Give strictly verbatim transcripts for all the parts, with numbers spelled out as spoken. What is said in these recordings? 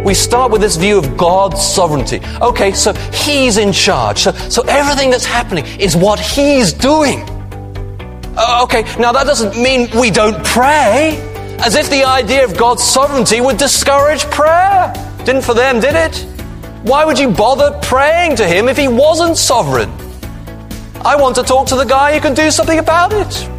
we start with this view of God's sovereignty. Okay, so He's in charge. So, so everything that's happening is what He's doing. Uh, okay, now that doesn't mean we don't pray, as if the idea of God's sovereignty would discourage prayer. Didn't for them, did it? Why would you bother praying to Him if He wasn't sovereign? I want to talk to the guy who can do something about it.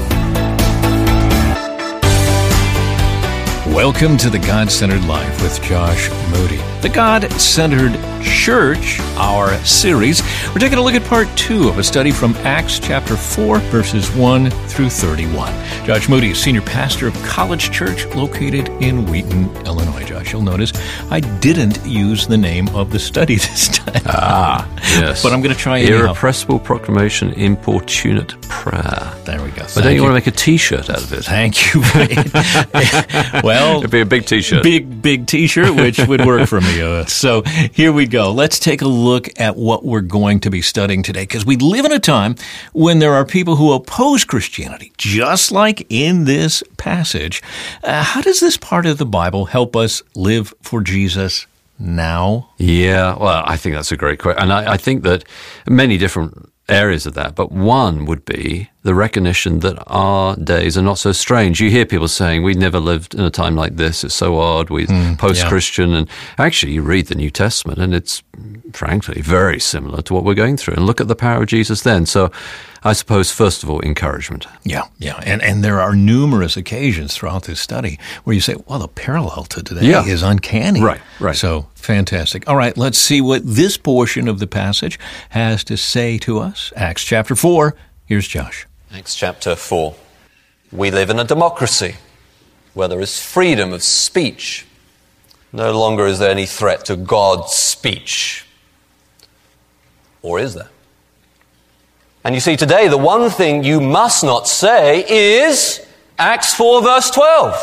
Welcome to the God-Centered Life with Josh Moody. The God-Centered Church, our series. We're taking a look at part two of a study from Acts chapter four, verses one through thirty-one. Josh Moody is senior pastor of College Church located in Wheaton, Illinois. Josh, you'll notice I didn't use the name of the study this time. Ah, yes. But I'm going to try anyhow. Irrepressible Proclamation, Importunate Prayer. There we go. But don't you, you want to make a T-shirt out of it? Thank you. Well, it'd be a big T-shirt. Big, big T-shirt, which would work for me. Uh, so here we go. Let's take a look at what we're going to be studying today, because we live in a time when there are people who oppose Christianity, just like in this passage. Uh, how does this part of the Bible help us live for Jesus now? Yeah, well, I think that's a great question. And I, I think that many different areas of that, but one would be the recognition that our days are not so strange. You hear people saying, we never lived in a time like this, it's so odd, we're mm, post-Christian, yeah. And actually you read the New Testament and it's frankly very similar to what we're going through. And look at the power of Jesus then. So I suppose, first of all, encouragement. Yeah, yeah. And and there are numerous occasions throughout this study where you say, well, the parallel to today yeah. is uncanny. Right, right. So fantastic. All right, let's see what this portion of the passage has to say to us. Acts chapter four. Here's Josh. Acts chapter four. We live in a democracy where there is freedom of speech. No longer is there any threat to God's speech. Or is there? And you see, today, the one thing you must not say is Acts four, verse twelve.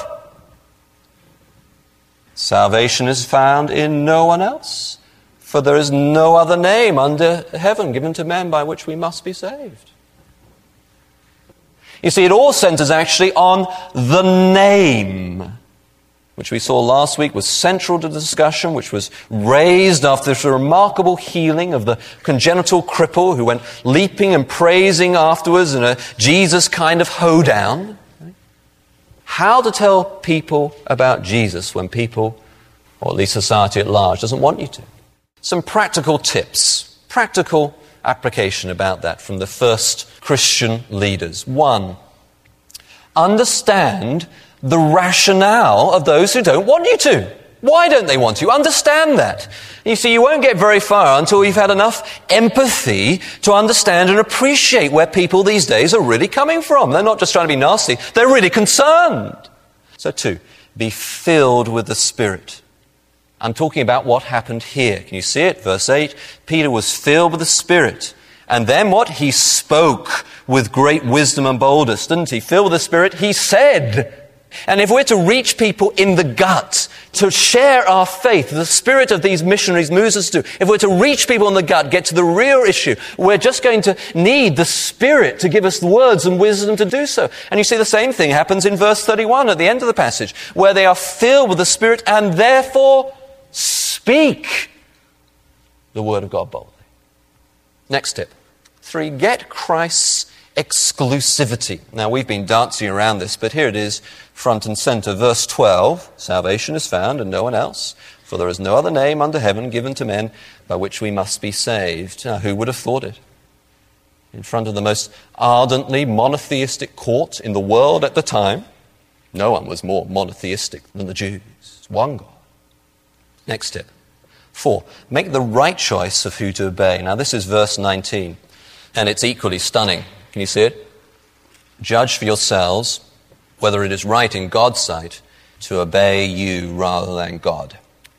Salvation is found in no one else, for there is no other name under heaven given to men by which we must be saved. You see, it all centers actually on the name, which we saw last week was central to the discussion, which was raised after this remarkable healing of the congenital cripple who went leaping and praising afterwards in a Jesus kind of hoedown. How to tell people about Jesus when people, or at least society at large, doesn't want you to. Some practical tips, practical application about that from the first Christian leaders. One, understand the rationale of those who don't want you to. Why don't they want you? Understand that. You see, you won't get very far until you've had enough empathy to understand and appreciate where people these days are really coming from. They're not just trying to be nasty, they're really concerned. So two, be filled with the Spirit. I'm talking about what happened here. Can you see it? Verse eight, Peter was filled with the Spirit. And then what? He spoke with great wisdom and boldness, didn't he? Filled with the Spirit, he said. And if we're to reach people in the gut, to share our faith, the spirit of these missionaries moves us to, if we're to reach people in the gut, get to the real issue, we're just going to need the Spirit to give us the words and wisdom to do so. And you see the same thing happens in verse thirty-one at the end of the passage, where they are filled with the Spirit and therefore speak the word of God boldly. Next tip. Three, get Christ's exclusivity. Now, we've been dancing around this, but here it is, front and center. Verse twelve, salvation is found in no one else, for there is no other name under heaven given to men by which we must be saved. Now, who would have thought it? In front of the most ardently monotheistic court in the world at the time, no one was more monotheistic than the Jews. It's one God. Next tip. Four, make the right choice of who to obey. Now, this is verse nineteen, and it's equally stunning. Can you see it? Judge for yourselves whether it is right in God's sight to obey you rather than God.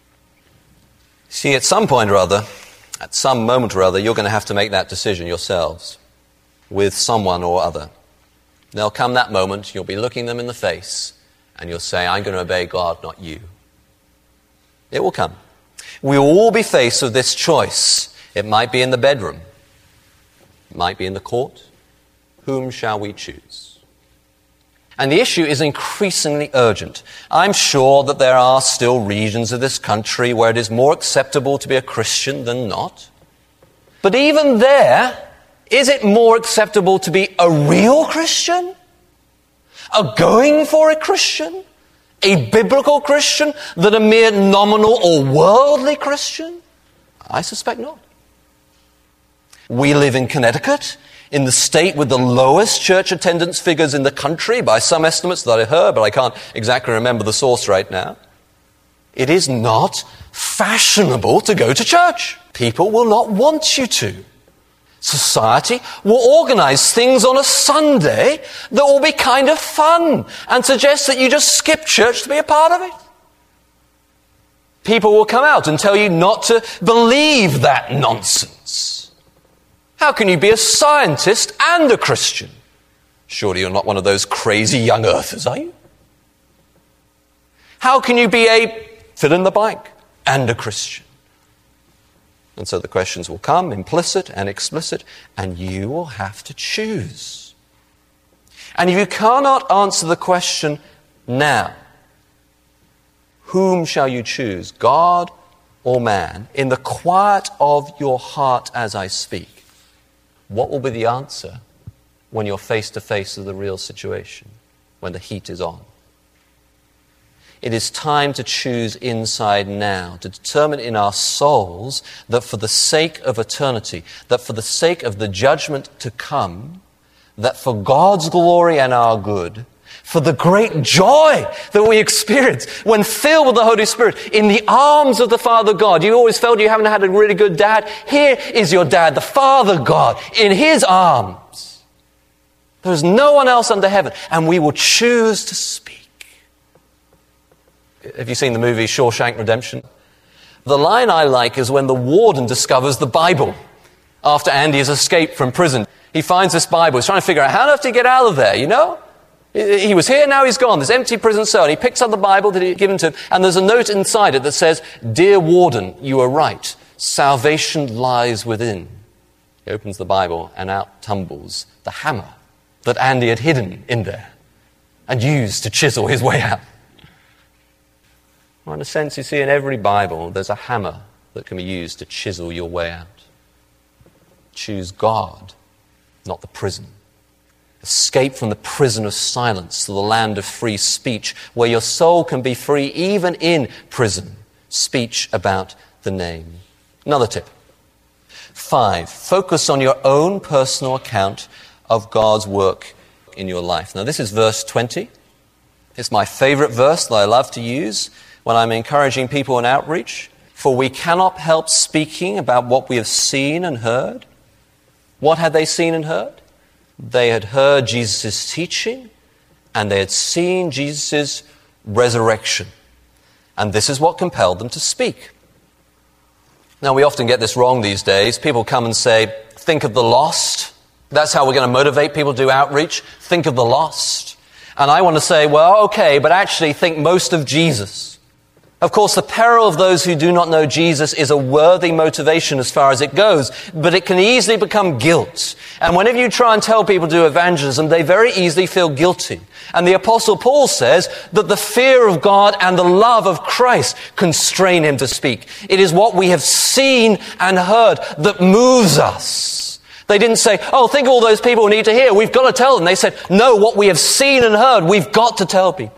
See, at some point or other, at some moment or other, you're going to have to make that decision yourselves with someone or other. There'll come that moment, you'll be looking them in the face, and you'll say, I'm going to obey God, not you. It will come. We'll all be faced with this choice. It might be in the bedroom. It might be in the court. Whom shall we choose? And the issue is increasingly urgent. I'm sure that there are still regions of this country where it is more acceptable to be a Christian than not. But even there, is it more acceptable to be a real Christian? A going for a Christian? A biblical Christian than a mere nominal or worldly Christian? I suspect not. We live in Connecticut, in the state with the lowest church attendance figures in the country, by some estimates that I heard, but I can't exactly remember the source right now. It is not fashionable to go to church. People will not want you to. Society will organize things on a Sunday that will be kind of fun and suggest that you just skip church to be a part of it. People will come out and tell you not to believe that nonsense. How can you be a scientist and a Christian? Surely you're not one of those crazy young earthers, are you? How can you be a fill in the blank and a Christian? And so the questions will come, implicit and explicit, and you will have to choose. And if you cannot answer the question now, whom shall you choose, God or man, in the quiet of your heart as I speak? What will be the answer when you're face to face with the real situation, when the heat is on? It is time to choose inside now, to determine in our souls that for the sake of eternity, that for the sake of the judgment to come, that for God's glory and our good, for the great joy that we experience when filled with the Holy Spirit in the arms of the Father God. You always felt you haven't had a really good dad. Here is your dad, the Father God, in his arms. There's no one else under heaven, and we will choose to speak. Have you seen the movie Shawshank Redemption? The line I like is when the warden discovers the Bible after Andy has escaped from prison. He finds this Bible. He's trying to figure out how on earth to get out of there, you know? He was here, now he's gone. This empty prison cell. And he picks up the Bible that he'd given to him, and there's a note inside it that says, "Dear warden, you are right. Salvation lies within." He opens the Bible, and out tumbles the hammer that Andy had hidden in there and used to chisel his way out. Well, in a sense, you see, in every Bible, there's a hammer that can be used to chisel your way out. Choose God, not the prison. Escape from the prison of silence to the land of free speech, where your soul can be free even in prison. Speech about the name. Another tip. Five, focus on your own personal account of God's work in your life. Now, this is verse twenty. It's my favorite verse that I love to use when I'm encouraging people in outreach. For we cannot help speaking about what we have seen and heard. What had they seen and heard? They had heard Jesus' teaching, and they had seen Jesus' resurrection. And this is what compelled them to speak. Now, we often get this wrong these days. People come and say, think of the lost. That's how we're going to motivate people to do outreach. Think of the lost. And I want to say, well, okay, but actually think most of Jesus. Of course, the peril of those who do not know Jesus is a worthy motivation as far as it goes, but it can easily become guilt. And whenever you try and tell people to do evangelism, they very easily feel guilty. And the Apostle Paul says that the fear of God and the love of Christ constrain him to speak. It is what we have seen and heard that moves us. They didn't say, oh, think of all those people who need to hear. We've got to tell them. They said, no, what we have seen and heard, we've got to tell people.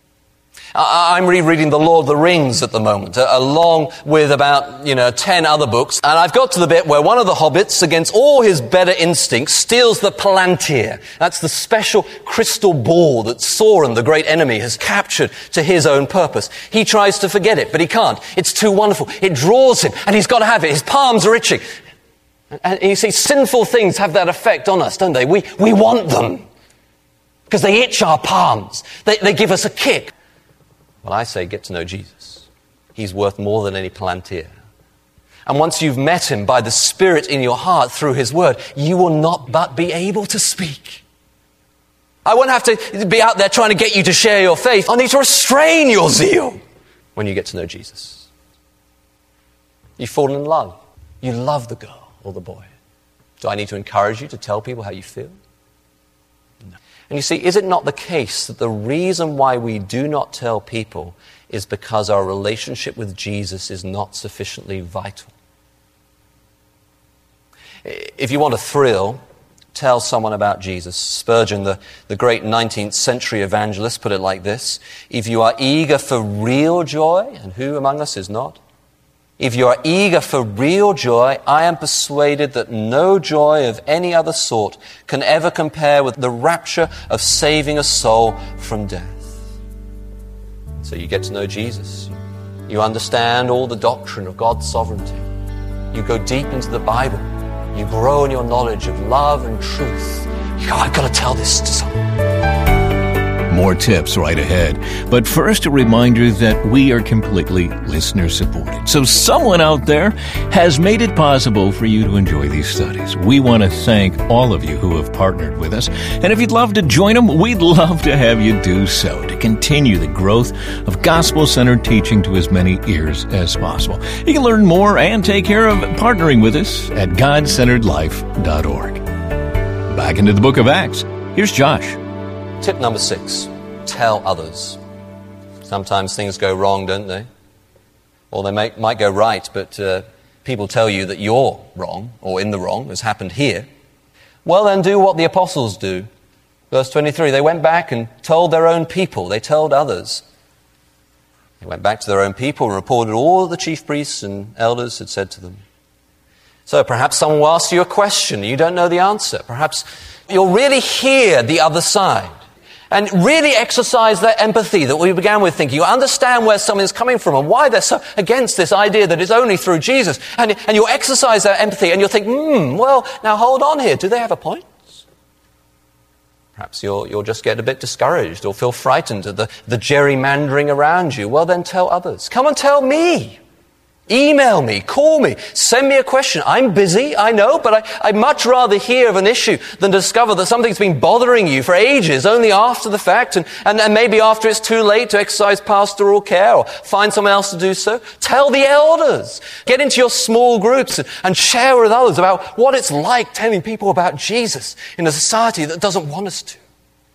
I'm rereading The Lord of the Rings at the moment, along with about, you know, ten other books. And I've got to the bit where one of the hobbits, against all his better instincts, steals the Palantir. That's the special crystal ball that Sauron, the great enemy, has captured to his own purpose. He tries to forget it, but he can't. It's too wonderful. It draws him, and he's got to have it. His palms are itching. And you see, sinful things have that effect on us, don't they? We, we want them because they itch our palms. They, they give us a kick. Well, I say get to know Jesus. He's worth more than any Palantir. And once you've met him by the Spirit in your heart through his word, you will not but be able to speak. I won't have to be out there trying to get you to share your faith. I need to restrain your zeal when you get to know Jesus. You've fallen in love. You love the girl or the boy. Do I need to encourage you to tell people how you feel? No. And you see, is it not the case that the reason why we do not tell people is because our relationship with Jesus is not sufficiently vital? If you want a thrill, tell someone about Jesus. Spurgeon, the, the great nineteenth century evangelist, put it like this: if you are eager for real joy, and who among us is not? If you are eager for real joy, I am persuaded that no joy of any other sort can ever compare with the rapture of saving a soul from death. So you get to know Jesus. You understand all the doctrine of God's sovereignty. You go deep into the Bible. You grow in your knowledge of love and truth. You go, I've got to tell this to someone. More tips right ahead. But first, a reminder that we are completely listener-supported. So someone out there has made it possible for you to enjoy these studies. We want to thank all of you who have partnered with us. And if you'd love to join them, we'd love to have you do so to continue the growth of gospel-centered teaching to as many ears as possible. You can learn more and take care of partnering with us at god centered life dot org. Back into the book of Acts. Here's Josh. Tip number six, tell others. Sometimes things go wrong, don't they? Or they may, might go right, but uh, people tell you that you're wrong, or in the wrong, as happened here. Well, then do what the apostles do. Verse twenty-three, they went back and told their own people. They told others. They went back to their own people and reported all the chief priests and elders had said to them. So perhaps someone will ask you a question. You don't know the answer. Perhaps you'll really hear the other side. And really exercise that empathy that we began with thinking. You understand where someone is coming from and why they're so against this idea that it's only through Jesus. And, and you'll exercise that empathy and you'll think, hmm, well, now hold on here. Do they have a point? Perhaps you'll, you'll just get a bit discouraged or feel frightened at the, the gerrymandering around you. Well, then tell others. Come and tell me. Email me, call me, send me a question. I'm busy, I know, but I, I'd much rather hear of an issue than discover that something's been bothering you for ages, only after the fact, and, and, and maybe after it's too late to exercise pastoral care or find someone else to do so. Tell the elders. Get into your small groups and, and share with others about what it's like telling people about Jesus in a society that doesn't want us to.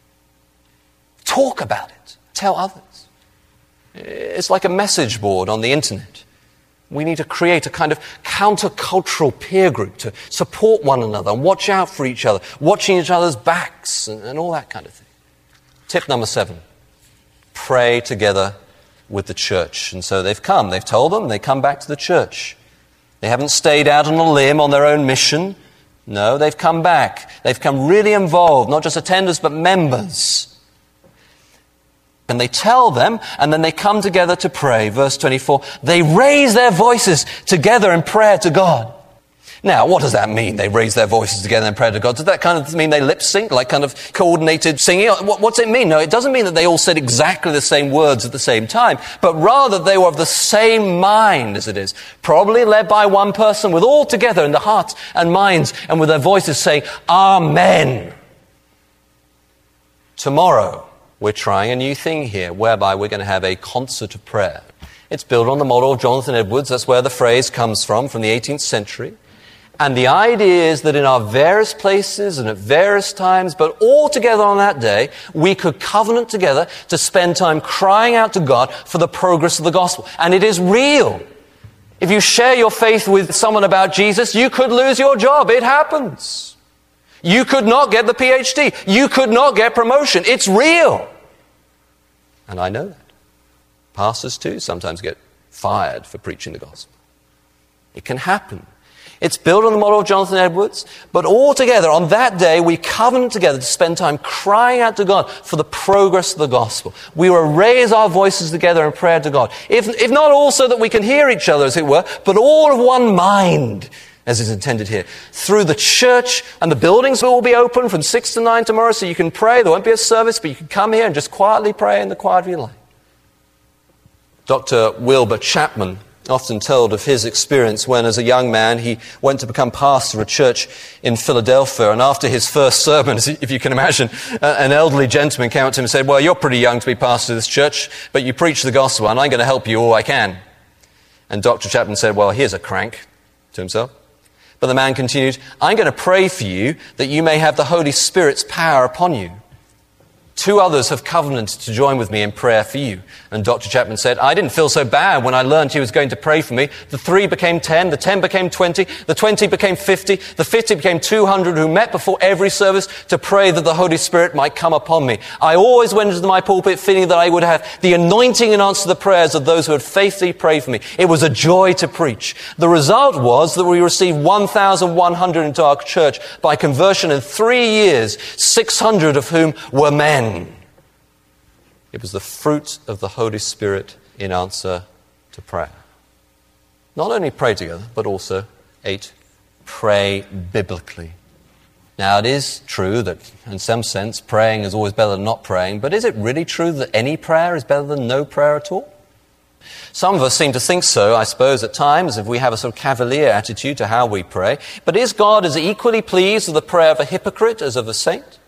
Talk about it. Tell others. It's like a message board on the internet. We need to create a kind of countercultural peer group to support one another and watch out for each other, watching each other's backs and, and all that kind of thing. Tip number seven, pray together with the church. And so they've come, they've told them, they come back to the church. They haven't stayed out on a limb on their own mission. No, they've come back. They've come really involved, not just attenders, but members. And they tell them, and then they come together to pray. Verse twenty-four, they raise their voices together in prayer to God. Now, what does that mean? They raise their voices together in prayer to God. Does that kind of mean they lip sync, like kind of coordinated singing? What, what's it mean? No, it doesn't mean that they all said exactly the same words at the same time, but rather they were of the same mind as it is. Probably led by one person with all together in the hearts and minds and with their voices saying, Amen. Tomorrow, we're trying a new thing here, whereby we're going to have a concert of prayer. It's built on the model of Jonathan Edwards. That's where the phrase comes from, from the eighteenth century. And the idea is that in our various places and at various times, but all together on that day, we could covenant together to spend time crying out to God for the progress of the gospel. And it is real. If you share your faith with someone about Jesus, you could lose your job. It happens. You could not get the P H D. You could not get promotion. It's real. And I know that. Pastors too sometimes get fired for preaching the gospel. It can happen. It's built on the model of Jonathan Edwards, but all together on that day we covenant together to spend time crying out to God for the progress of the gospel. We will raise our voices together in prayer to God. If, if not also that we can hear each other, as it were, but all of one mind, as is intended here, through the church, and the buildings will be open from six to nine tomorrow, so you can pray. There won't be a service, but you can come here and just quietly pray in the quiet of your life. Doctor Wilbur Chapman often told of his experience when, as a young man, he went to become pastor of a church in Philadelphia, and after his first sermon, if you can imagine, an elderly gentleman came up to him and said, well, you're pretty young to be pastor of this church, but you preach the gospel, and I'm going to help you all I can. And Doctor Chapman said, well, here's a crank, to himself. But the man continued, I'm going to pray for you that you may have the Holy Spirit's power upon you. Two others have covenanted to join with me in prayer for you. And Doctor Chapman said, I didn't feel so bad when I learned he was going to pray for me. The three became ten, the ten became twenty, the twenty became fifty, the fifty became two hundred who met before every service to pray that the Holy Spirit might come upon me. I always went into my pulpit feeling that I would have the anointing and answer the prayers of those who had faithfully prayed for me. It was a joy to preach. The result was that we received one thousand one hundred into our church by conversion in three years, six hundred of whom were men. It was the fruit of the Holy Spirit in answer to prayer. Not only pray together, but also, eight, pray biblically. Now, it is true that, in some sense, praying is always better than not praying, but is it really true that any prayer is better than no prayer at all? Some of us seem to think so, I suppose, at times, if we have a sort of cavalier attitude to how we pray. But is God as equally pleased with the prayer of a hypocrite as of a saint?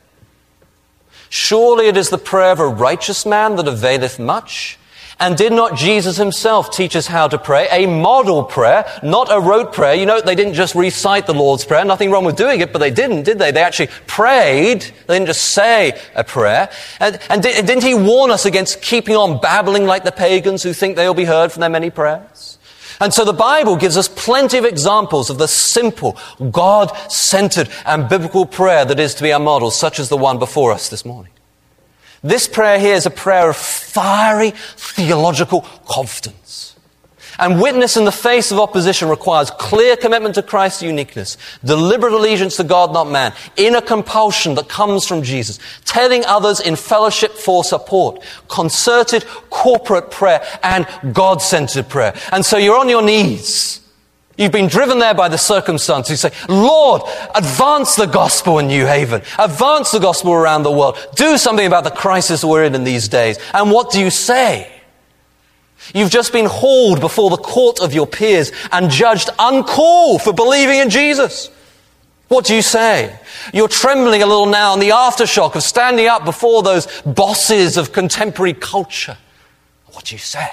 Surely it is the prayer of a righteous man that availeth much. And did not Jesus himself teach us how to pray? A model prayer, not a rote prayer. You know, they didn't just recite the Lord's Prayer. Nothing wrong with doing it, but they didn't, did they? They actually prayed. They didn't just say a prayer. And, and di- didn't he warn us against keeping on babbling like the pagans who think they'll be heard from their many prayers? And so the Bible gives us plenty of examples of the simple, God-centered and biblical prayer that is to be our model, such as the one before us this morning. This prayer here is a prayer of fiery theological confidence. And witness in the face of opposition requires clear commitment to Christ's uniqueness, deliberate allegiance to God, not man, inner compulsion that comes from Jesus, telling others in fellowship for support, concerted corporate prayer, and God-centered prayer. And so you're on your knees. You've been driven there by the circumstances. You say, Lord, advance the gospel in New Haven. Advance the gospel around the world. Do something about the crisis we're in in these days. And what do you say? You've just been hauled before the court of your peers and judged uncalled for believing in Jesus. What do you say? You're trembling a little now in the aftershock of standing up before those bosses of contemporary culture. What do you say?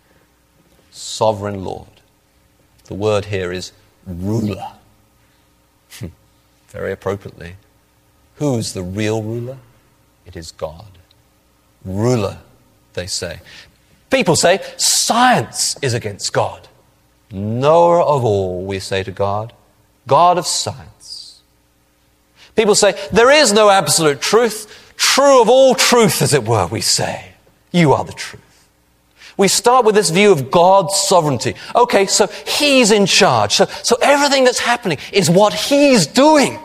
Sovereign Lord. The word here is ruler. Very appropriately. Who's the real ruler? It is God. Ruler, they say. People say, science is against God. Knower of all, we say to God. God of science. People say, there is no absolute truth. True of all truth, as it were, we say. You are the truth. We start with this view of God's sovereignty. Okay, so He's in charge. So, so everything that's happening is what He's doing.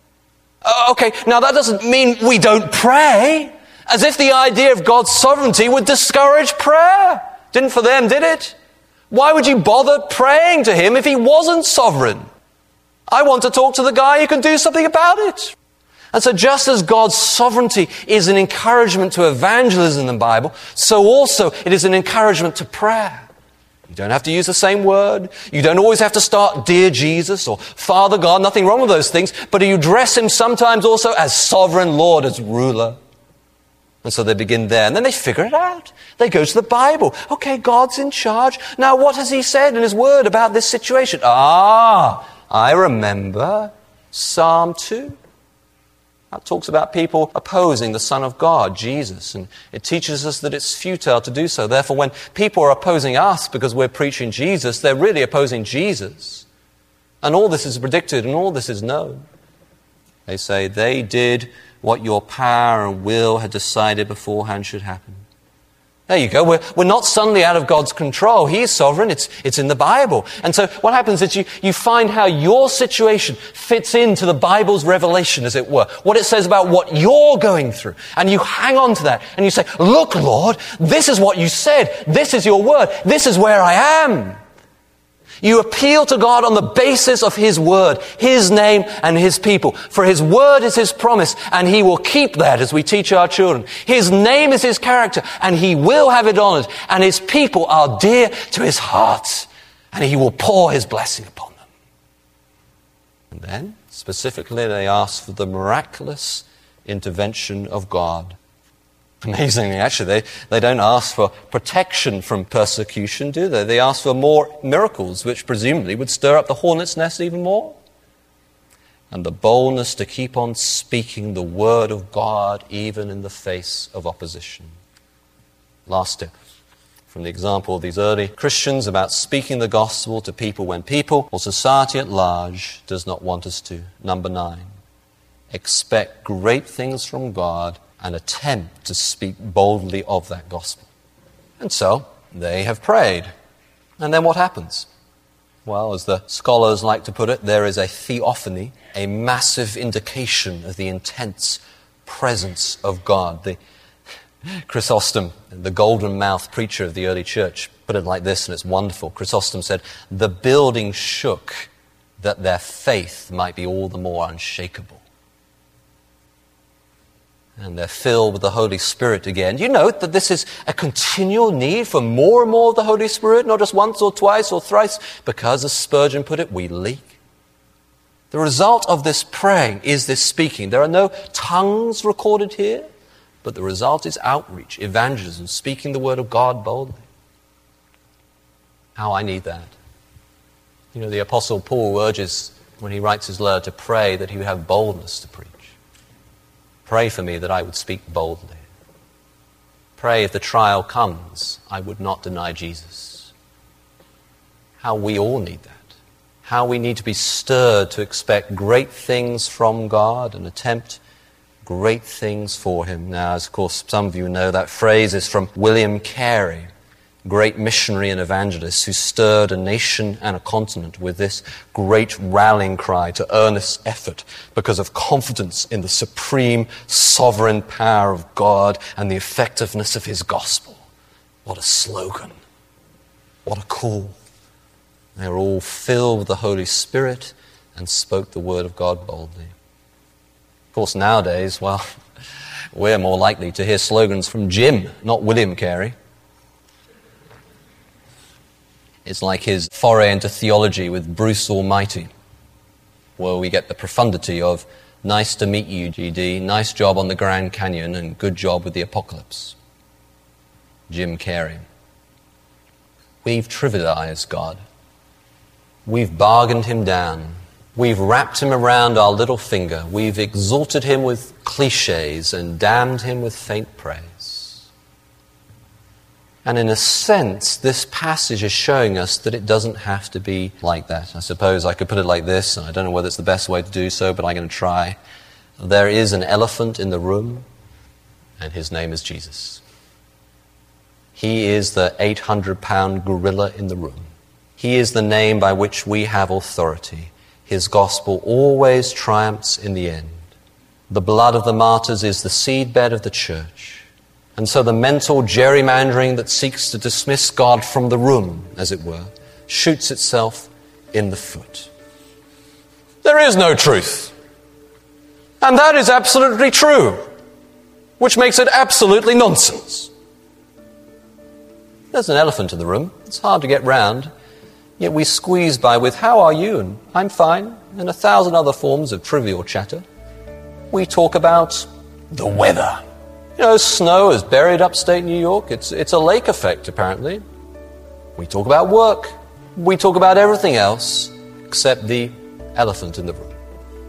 Uh, okay, now that doesn't mean we don't pray. As if the idea of God's sovereignty would discourage prayer. Didn't for them, did it? Why would you bother praying to Him if He wasn't sovereign? I want to talk to the guy who can do something about it. And so just as God's sovereignty is an encouragement to evangelism in the Bible, so also it is an encouragement to prayer. You don't have to use the same word. You don't always have to start, Dear Jesus, or Father God, nothing wrong with those things. But you address Him sometimes also as Sovereign Lord, as ruler. And so they begin there, and then they figure it out. They go to the Bible. Okay, God's in charge. Now, what has He said in His Word about this situation? Ah, I remember Psalm two. That talks about people opposing the Son of God, Jesus, and it teaches us that it's futile to do so. Therefore, when people are opposing us because we're preaching Jesus, they're really opposing Jesus. And all this is predicted, and all this is known. They say, they did what your power and will had decided beforehand should happen. There you go. We're, we're not suddenly out of God's control. He is sovereign. It's, it's in the Bible. And so what happens is you, you find how your situation fits into the Bible's revelation, as it were. What it says about what you're going through. And you hang on to that. And you say, look, Lord, this is what you said. This is your word. This is where I am. You appeal to God on the basis of His word, His name and His people. For His word is His promise, and He will keep that as we teach our children. His name is His character, and He will have it honored. And His people are dear to His heart, and He will pour His blessing upon them. And then, specifically, they ask for the miraculous intervention of God. Amazingly, actually, they, they don't ask for protection from persecution, do they? They ask for more miracles, which presumably would stir up the hornet's nest even more. and the boldness to keep on speaking the word of God even in the face of opposition. Last step from the example of these early Christians about speaking the gospel to people when people or society at large does not want us to. Number nine, expect great things from God and attempt to speak boldly of that gospel. And so they have prayed. And then what happens? Well, as the scholars like to put it, there is a theophany, a massive indication of the intense presence of God. The Chrysostom, the golden-mouthed preacher of the early church, put it like this, and it's wonderful. Chrysostom said, "The building shook that their faith might be all the more unshakable." And they're filled with the Holy Spirit again. You note that this is a continual need for more and more of the Holy Spirit, not just once or twice or thrice, because, as Spurgeon put it, we leak. The result of this praying is this speaking. There are no tongues recorded here, but the result is outreach, evangelism, speaking the word of God boldly. How I need that. You know, the Apostle Paul urges, when he writes his letter, to pray that he would have boldness to preach. Pray for me that I would speak boldly. Pray if the trial comes, I would not deny Jesus. How we all need that. How we need to be stirred to expect great things from God and attempt great things for him. Now, as of course some of you know, that phrase is from William Carey, great missionary and evangelist who stirred a nation and a continent with this great rallying cry to earnest effort because of confidence in the supreme sovereign power of God and the effectiveness of his gospel. What a slogan. What a call. They were all filled with the Holy Spirit and spoke the word of God boldly. Of course, nowadays, well, we're more likely to hear slogans from Jim, not William Carey. It's like his foray into theology with Bruce Almighty, where we get the profundity of "Nice to meet you, G D, nice job on the Grand Canyon, and good job with the apocalypse." Jim Carey. We've trivialized God. We've bargained him down. We've wrapped him around our little finger. We've exalted him with cliches and damned him with faint praise. And in a sense, this passage is showing us that it doesn't have to be like that. I suppose I could put it like this, and I don't know whether it's the best way to do so, but I'm going to try. There is an elephant in the room, and his name is Jesus. He is the eight hundred pound gorilla in the room. He is the name by which we have authority. His gospel always triumphs in the end. The blood of the martyrs is the seedbed of the church. And so the mental gerrymandering that seeks to dismiss God from the room, as it were, shoots itself in the foot. There is no truth. And that is absolutely true, which makes it absolutely nonsense. There's an elephant in the room. It's hard to get round. Yet we squeeze by with, "How are you?" and "I'm fine," and a thousand other forms of trivial chatter. We talk about the weather. You know, snow is buried upstate New York. It's, it's a lake effect, apparently. We talk about work. We talk about everything else except the elephant in the room.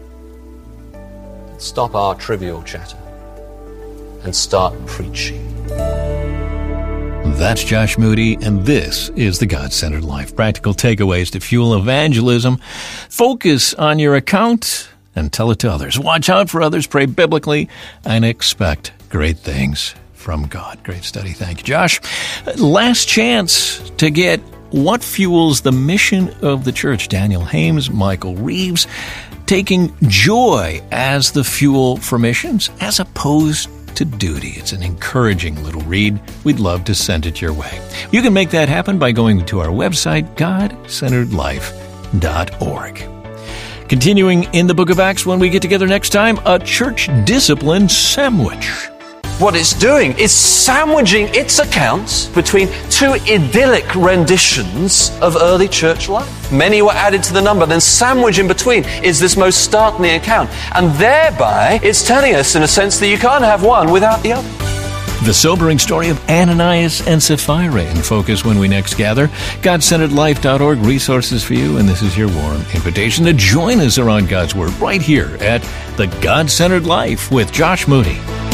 Stop our trivial chatter and start preaching. That's Josh Moody, and this is the God-Centered Life. Practical takeaways to fuel evangelism. Focus on your account and tell it to others. Watch out for others, pray biblically, and expect great things from God. Great study. Thank you, Josh. Last chance to get What Fuels the Mission of the Church. Daniel Hames, Michael Reeves, taking joy as the fuel for missions as opposed to duty. It's an encouraging little read. We'd love to send it your way. You can make that happen by going to our website, god centered life dot org. Continuing in the book of Acts when we get together next time, a church discipline sandwich. What it's doing is sandwiching its accounts between two idyllic renditions of early church life. Many were added to the number, then sandwiched in between is this most startling account. And thereby, it's telling us, in a sense, that you can't have one without the other. The sobering story of Ananias and Sapphira in focus when we next gather. God Centered Life dot org, resources for you, and this is your warm invitation to join us around God's Word right here at The God-Centered Life with Josh Moody.